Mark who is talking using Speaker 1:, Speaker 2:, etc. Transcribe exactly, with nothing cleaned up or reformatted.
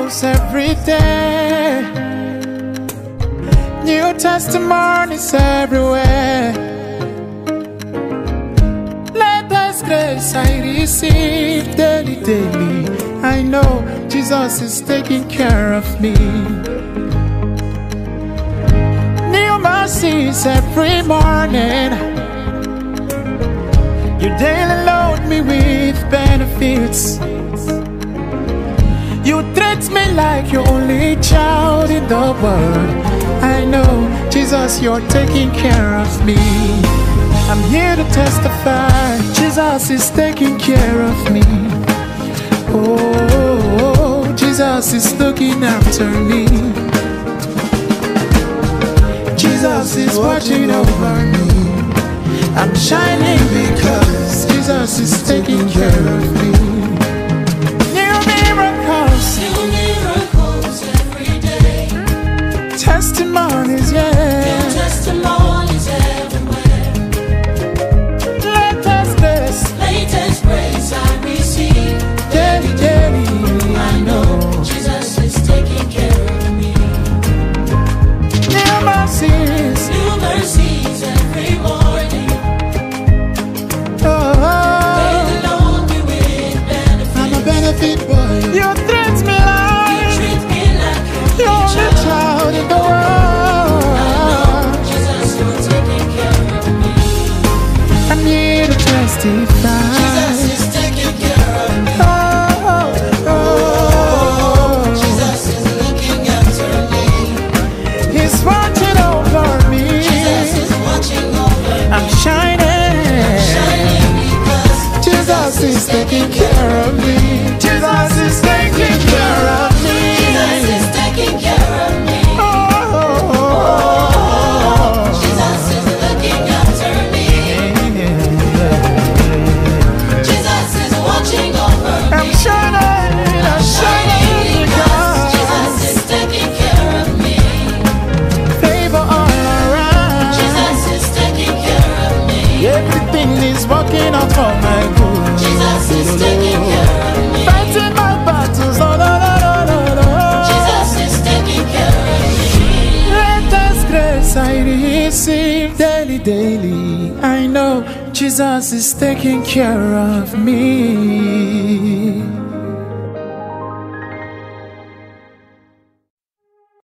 Speaker 1: miracles every day, new testimonies everywhere. Latest grace I receive daily, daily. I know Jesus is taking care of me. New mercies every morning. You daily load me with benefits. You treat me like your only child in the world. I know, Jesus, you're taking care of me. I'm here to testify, Jesus is taking care of me. Oh, Jesus is looking after me. Jesus is watching over me. I'm shining because Jesus is taking care of me. New miracles,
Speaker 2: New miracles every day.
Speaker 1: testimonies,
Speaker 2: New
Speaker 1: yeah.
Speaker 2: testimonies everywhere.
Speaker 1: Latest grace,
Speaker 2: Latest grace I receive.
Speaker 1: daily, daily.
Speaker 2: I know Jesus is taking care of me.
Speaker 1: New mercies,
Speaker 2: New mercies every morning.
Speaker 1: oh,
Speaker 2: They load me with benefits.
Speaker 1: I'm a benefit boy. You treat me like
Speaker 2: Treat me like
Speaker 1: you're
Speaker 2: your
Speaker 1: the
Speaker 2: child.
Speaker 1: child in the
Speaker 2: I know
Speaker 1: world.
Speaker 2: Jesus, you're taking care of me.
Speaker 1: I'm here to testify.
Speaker 2: Jesus is taking care of me.
Speaker 1: Oh, oh, oh.
Speaker 2: Jesus is looking after me.
Speaker 1: He's watching over me.
Speaker 2: Jesus is watching over me.
Speaker 1: I'm shining.
Speaker 2: Shining because
Speaker 1: Jesus is taking care of me. Jesus is taking care of me.
Speaker 2: Jesus is taking care of me.
Speaker 1: Oh, oh, oh.
Speaker 2: Jesus is looking after me. Jesus is watching over
Speaker 1: I'm
Speaker 2: me.
Speaker 1: shining. I'm shining
Speaker 2: Shining because Jesus
Speaker 1: because
Speaker 2: is taking care of me.
Speaker 1: favor all around.
Speaker 2: Jesus is taking care of me.
Speaker 1: Everything is working out for my good.
Speaker 2: Jesus is taking care of me.
Speaker 1: Fighting my battles. Oh, no, no, no, no, no.
Speaker 2: Jesus is taking care of me.
Speaker 1: Latest grace I receive daily, daily. I know Jesus is taking care of me.